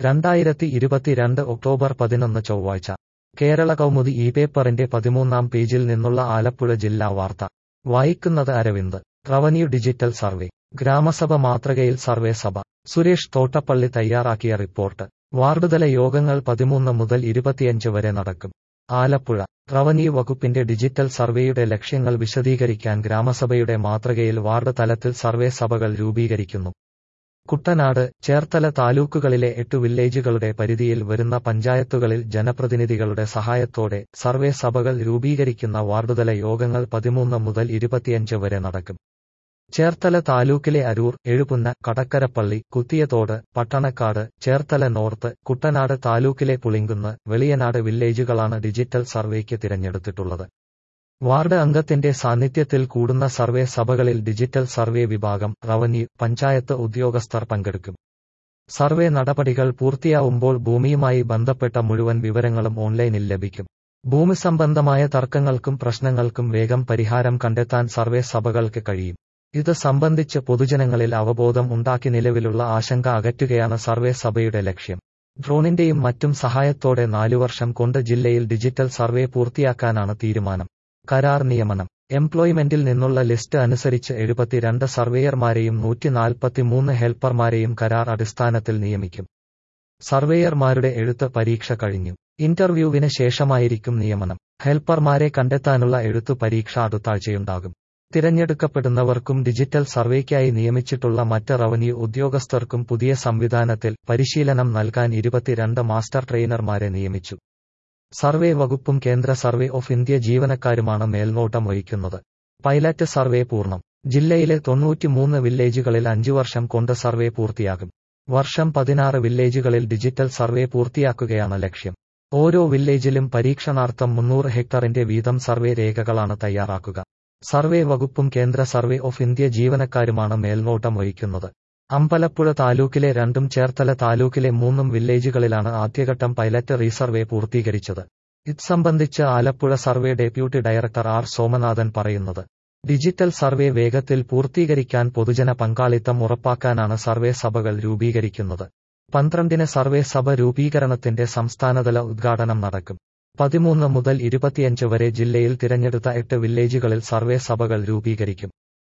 2022 October 11 ചൊവ്വാഴ്ച കേരള കൗമുദി ഈ പേപ്പറിന്റെ 13-ാം പേജിൽ നിന്നുള്ള ആലപ്പുഴ ജില്ലാ വാർത്ത വായിക്കുന്നത് Aravind. Revenue digital survey. Gram sabha മാതൃകയിൽ സർവേ സഭ. സുരേഷ് തോട്ടപ്പള്ളി തയ്യാറാക്കിയ റിപ്പോർട്ട്. വാർഡുതല യോഗങ്ങൾ 13 മുതൽ 25 വരെ നടക്കും. ആലപ്പുഴ. റവന്യൂ വകുപ്പിന്റെ ഡിജിറ്റൽ സർവേയുടെ ലക്ഷ്യങ്ങൾ വിശദീകരിക്കാൻ ഗ്രാമസഭയുടെ മാതൃകയിൽ വാർഡ് തലത്തിൽ സർവേ സഭകൾ രൂപീകരിക്കുന്നു. കുട്ടനാട്, ചേർത്തല താലൂക്കുകളിലെ 8 വില്ലേജുകളുടെ പരിധിയിൽ വരുന്ന പഞ്ചായത്തുകളിൽ ജനപ്രതിനിധികളുടെ സഹായത്തോടെ സർവേ സഭകൾ രൂപീകരിക്കുന്ന വാർഡുതല യോഗങ്ങൾ 13 മുതൽ 25 വരെ നടക്കും. ചേർത്തല താലൂക്കിലെ അരൂർ, എഴുപുന്ന, കടക്കരപ്പള്ളി, കുത്തിയതോട്, പട്ടണക്കാട്, ചേർത്തല നോർത്ത്, കുട്ടനാട് താലൂക്കിലെ പുളിങ്കുന്ന്, വെളിയനാട് വില്ലേജുകളാണ് ഡിജിറ്റൽ സർവേക്ക് തിരഞ്ഞെടുത്തിട്ടുള്ളത്. വാർഡ് അംഗത്തിന്റെ സാന്നിധ്യത്തിൽ കൂടുന്ന സർവേ സഭകളിൽ ഡിജിറ്റൽ സർവേ വിഭാഗം, റവന്യൂ, പഞ്ചായത്ത് ഉദ്യോഗസ്ഥർ പങ്കെടുക്കും. സർവേ നടപടികൾ പൂർത്തിയാവുമ്പോൾ ഭൂമിയുമായി ബന്ധപ്പെട്ട മുഴുവൻ വിവരങ്ങളും ഓൺലൈനിൽ ലഭിക്കും. ഭൂമി സംബന്ധമായ തർക്കങ്ങൾക്കും പ്രശ്നങ്ങൾക്കും വേഗം പരിഹാരം കണ്ടെത്താൻ സർവേ സഭകൾക്ക് കഴിയും. ഇത് സംബന്ധിച്ച് പൊതുജനങ്ങളിൽ അവബോധം ഉണ്ടാക്കി നിലവിലുള്ള ആശങ്ക അകറ്റുകയാണ് സർവേ സഭയുടെ ലക്ഷ്യം. ഡ്രോണിന്റെയും മറ്റും സഹായത്തോടെ 4 വർഷം കൊണ്ട് ജില്ലയിൽ ഡിജിറ്റൽ സർവേ പൂർത്തിയാക്കാനാണ് തീരുമാനം. കരാർ നിയമനം. എംപ്ലോയ്മെന്റിൽ നിന്നുള്ള ലിസ്റ്റ് അനുസരിച്ച് 72 സർവേയർമാരെയും 143 ഹെൽപ്പർമാരെയും കരാർ അടിസ്ഥാനത്തിൽ നിയമിക്കും. സർവേയർമാരുടെ എഴുത്ത് പരീക്ഷ കഴിഞ്ഞു. ഇന്റർവ്യൂവിന് ശേഷമായിരിക്കും നിയമനം. ഹെൽപ്പർമാരെ കണ്ടെത്താനുള്ള എഴുത്തു പരീക്ഷ അടുത്താഴ്ചയുണ്ടാകും. തിരഞ്ഞെടുക്കപ്പെടുന്നവർക്കും ഡിജിറ്റൽ സർവേക്കായി നിയമിച്ചിട്ടുള്ള മറ്റ് റവന്യൂ ഉദ്യോഗസ്ഥർക്കും പുതിയ സംവിധാനത്തിൽ പരിശീലനം നൽകാൻ 22 മാസ്റ്റർ ട്രെയിനർമാരെ നിയമിച്ചു. സർവേ വകുപ്പും കേന്ദ്ര സർവേ ഓഫ് ഇന്ത്യ ജീവനക്കാരുമാണ് മേൽനോട്ടം വഹിക്കുന്നത്. പൈലറ്റ് സർവേ പൂർണ്ണം. ജില്ലയിലെ 93 വില്ലേജുകളിൽ 5 വർഷം കൊണ്ട് സർവേ പൂർത്തിയാകും. വർഷം 16 വില്ലേജുകളിൽ ഡിജിറ്റൽ സർവേ പൂർത്തിയാക്കുകയാണ് ലക്ഷ്യം. ഓരോ വില്ലേജിലും പരീക്ഷണാർത്ഥം 300 ഹെക്ടറിന്റെ വീതം സർവേ രേഖകളാണ് തയ്യാറാക്കുക. സർവേ വകുപ്പും കേന്ദ്ര സർവേ ഓഫ് ഇന്ത്യ ജീവനക്കാരുമാണ് മേൽനോട്ടം വഹിക്കുന്നത്. അമ്പലപ്പുഴ താലൂക്കിലെ 2ഉം ചേർത്തല താലൂക്കിലെ 3 വില്ലേജുകളിലാണ് ആദ്യഘട്ടം പൈലറ്റ് റീസർവേ പൂർത്തീകരിച്ചത്. ഇത് സംബന്ധിച്ച് Alappuzha survey deputy director R Somanathan പറയുന്നത്. ഡിജിറ്റൽ സർവേ വേഗത്തിൽ പൂർത്തീകരിക്കാൻ പൊതുജന പങ്കാളിത്തം ഉറപ്പാക്കാനാണ് സർവേ സഭകൾ രൂപീകരിക്കുന്നത്. 12-ന് സർവേ സഭ രൂപീകരണത്തിന്റെ സംസ്ഥാനതല ഉദ്ഘാടനം നടക്കും. 13 മുതൽ 25 വരെ ജില്ലയിൽ തിരഞ്ഞെടുത്ത 8 വില്ലേജുകളിൽ സർവേ സഭകൾ രൂപീകരിക്കും.